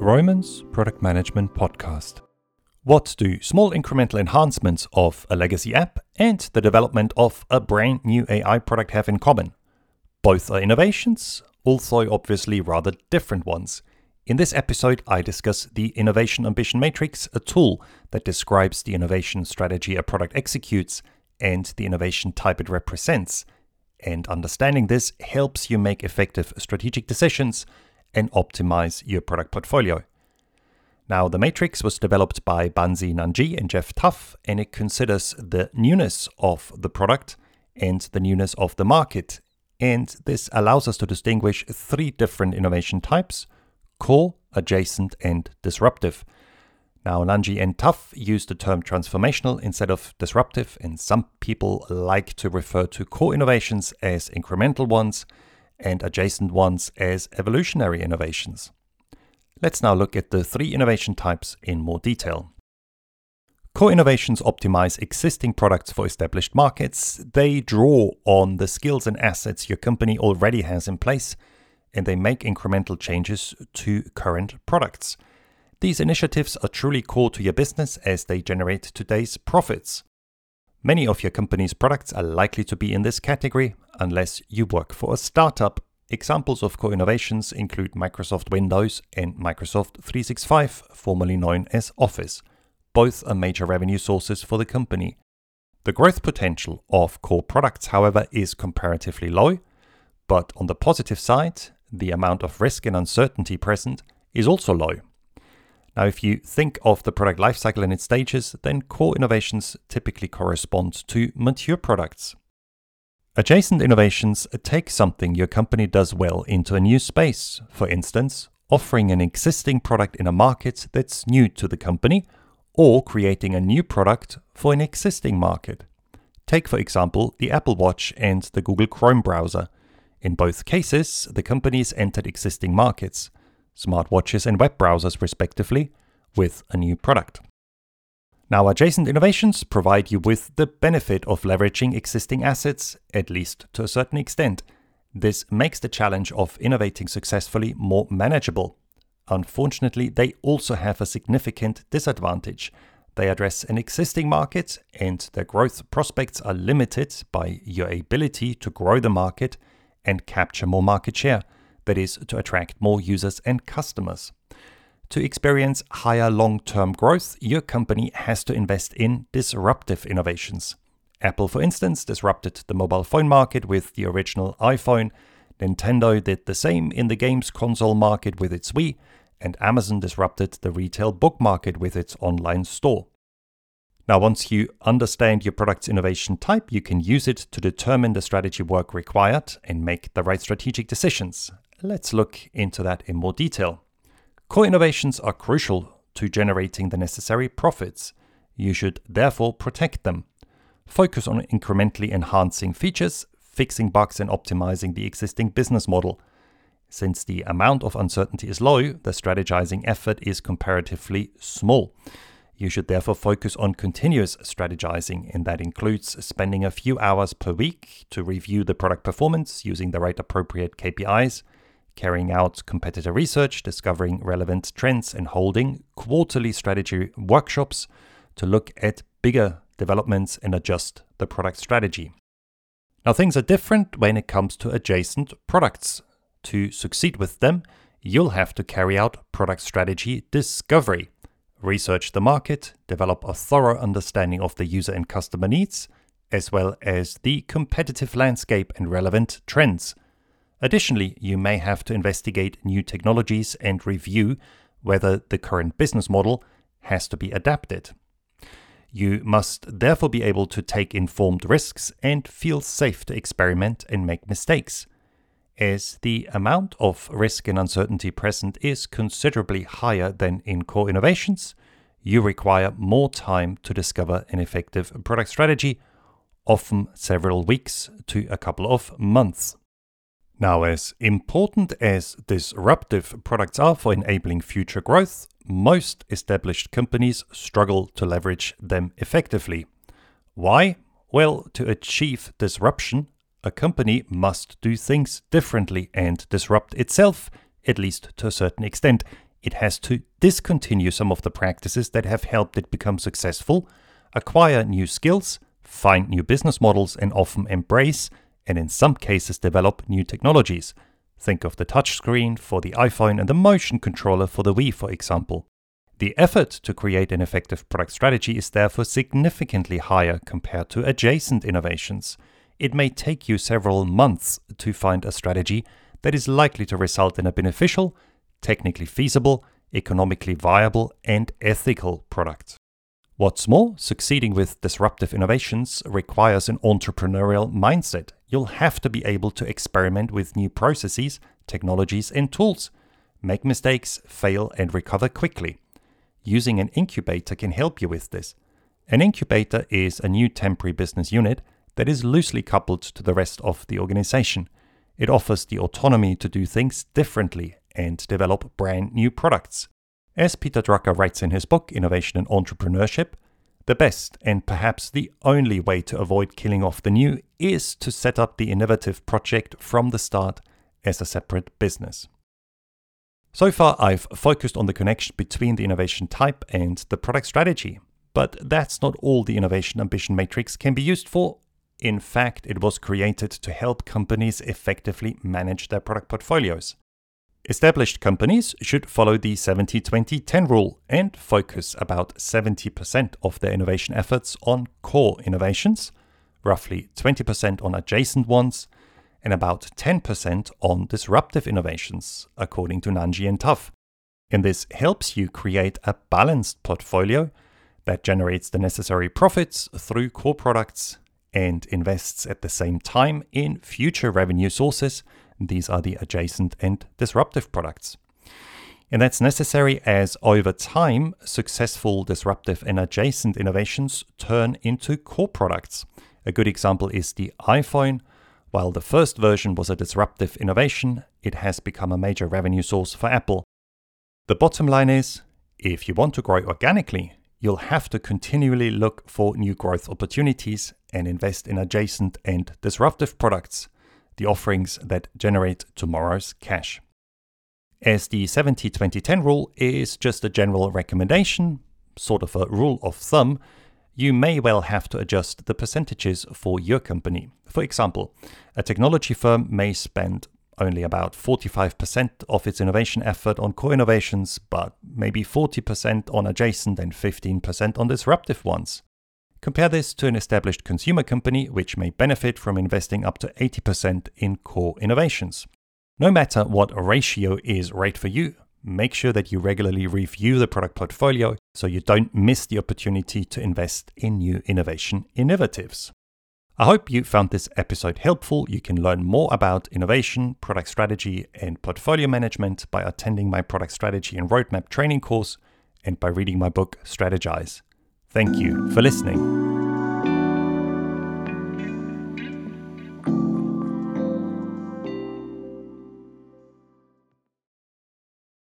Roman's Product Management Podcast. What do small incremental enhancements of a legacy app and the development of a brand new AI product have in common? Both are innovations, although obviously rather different ones. In this episode, I discuss the Innovation Ambition Matrix, a tool that describes the innovation strategy a product executes and the innovation type it represents. And understanding this helps you make effective strategic decisions and optimize your product portfolio. Now, the matrix was developed by Bansi Nanji and Jeff Tuff, and it considers the newness of the product and the newness of the market. And this allows us to distinguish three different innovation types: core, adjacent, and disruptive. Now, Nanji and Tuff use the term transformational instead of disruptive, and some people like to refer to core innovations as incremental ones and adjacent ones as evolutionary innovations. Let's now look at the three innovation types in more detail. Core innovations optimize existing products for established markets. They draw on the skills and assets your company already has in place, and they make incremental changes to current products. These initiatives are truly core to your business as they generate today's profits. Many of your company's products are likely to be in this category unless you work for a startup. Examples of core innovations include Microsoft Windows and Microsoft 365, formerly known as Office. Both are major revenue sources for the company. The growth potential of core products, however, is comparatively low, but on the positive side, the amount of risk and uncertainty present is also low. Now, if you think of the product lifecycle and its stages, then core innovations typically correspond to mature products. Adjacent innovations take something your company does well into a new space. For instance, offering an existing product in a market that's new to the company, or creating a new product for an existing market. Take, for example, the Apple Watch and the Google Chrome browser. In both cases, the companies entered existing markets, smartwatches and web browsers respectively, with a new product. Now, adjacent innovations provide you with the benefit of leveraging existing assets, at least to a certain extent. This makes the challenge of innovating successfully more manageable. Unfortunately, they also have a significant disadvantage. They address an existing market, and their growth prospects are limited by your ability to grow the market and capture more market share. That is, to attract more users and customers. To experience higher long-term growth, your company has to invest in disruptive innovations. Apple, for instance, disrupted the mobile phone market with the original iPhone. Nintendo did the same in the games console market with its Wii, and Amazon disrupted the retail book market with its online store. Now, once you understand your product's innovation type, you can use it to determine the strategy work required and make the right strategic decisions. Let's look into that in more detail. Core innovations are crucial to generating the necessary profits. You should therefore protect them. Focus on incrementally enhancing features, fixing bugs, and optimizing the existing business model. Since the amount of uncertainty is low, the strategizing effort is comparatively small. You should therefore focus on continuous strategizing, and that includes spending a few hours per week to review the product performance using the right appropriate KPIs, carrying out competitor research, discovering relevant trends, and holding quarterly strategy workshops to look at bigger developments and adjust the product strategy. Now, things are different when it comes to adjacent products. To succeed with them, you'll have to carry out product strategy discovery, research the market, develop a thorough understanding of the user and customer needs, as well as the competitive landscape and relevant trends. Additionally, you may have to investigate new technologies and review whether the current business model has to be adapted. You must therefore be able to take informed risks and feel safe to experiment and make mistakes. As the amount of risk and uncertainty present is considerably higher than in core innovations, you require more time to discover an effective product strategy, often several weeks to a couple of months. Now, as important as disruptive products are for enabling future growth, most established companies struggle to leverage them effectively. Why? Well, to achieve disruption, a company must do things differently and disrupt itself, at least to a certain extent, it has to discontinue some of the practices that have helped it become successful, acquire new skills, find new business models, and often embrace, and in some cases develop, new technologies. Think of the touchscreen for the iPhone and the motion controller for the Wii, for example. The effort to create an effective product strategy is therefore significantly higher compared to adjacent innovations. It may take you several months to find a strategy that is likely to result in a beneficial, technically feasible, economically viable, and ethical product. What's more, succeeding with disruptive innovations requires an entrepreneurial mindset. You'll have to be able to experiment with new processes, technologies, and tools, make mistakes, fail, and recover quickly. Using an incubator can help you with this. An incubator is a new temporary business unit that is loosely coupled to the rest of the organization. It offers the autonomy to do things differently and develop brand new products. As Peter Drucker writes in his book, Innovation and Entrepreneurship, the best and perhaps the only way to avoid killing off the new is to set up the innovative project from the start as a separate business. So far, I've focused on the connection between the innovation type and the product strategy. But that's not all the Innovation Ambition Matrix can be used for. In fact, it was created to help companies effectively manage their product portfolios. Established companies should follow the 70-20-10 rule and focus about 70% of their innovation efforts on core innovations, roughly 20% on adjacent ones, and about 10% on disruptive innovations, according to Nanji and Tuff. And this helps you create a balanced portfolio that generates the necessary profits through core products and invests at the same time in future revenue sources. These are the adjacent and disruptive products. And that's necessary as over time, successful disruptive and adjacent innovations turn into core products. A good example is the iPhone. While the first version was a disruptive innovation, it has become a major revenue source for Apple. The bottom line is, if you want to grow organically, you'll have to continually look for new growth opportunities and invest in adjacent and disruptive products, the offerings that generate tomorrow's cash. As the 70-20-10 rule is just a general recommendation, sort of a rule of thumb, you may well have to adjust the percentages for your company. For example, a technology firm may spend only about 45% of its innovation effort on core innovations, but maybe 40% on adjacent and 15% on disruptive ones. Compare this to an established consumer company, which may benefit from investing up to 80% in core innovations. No matter what ratio is right for you, make sure that you regularly review the product portfolio so you don't miss the opportunity to invest in new innovation innovatives. I hope you found this episode helpful. You can learn more about innovation, product strategy, and portfolio management by attending my product strategy and roadmap training course and by reading my book, Strategize. Thank you for listening.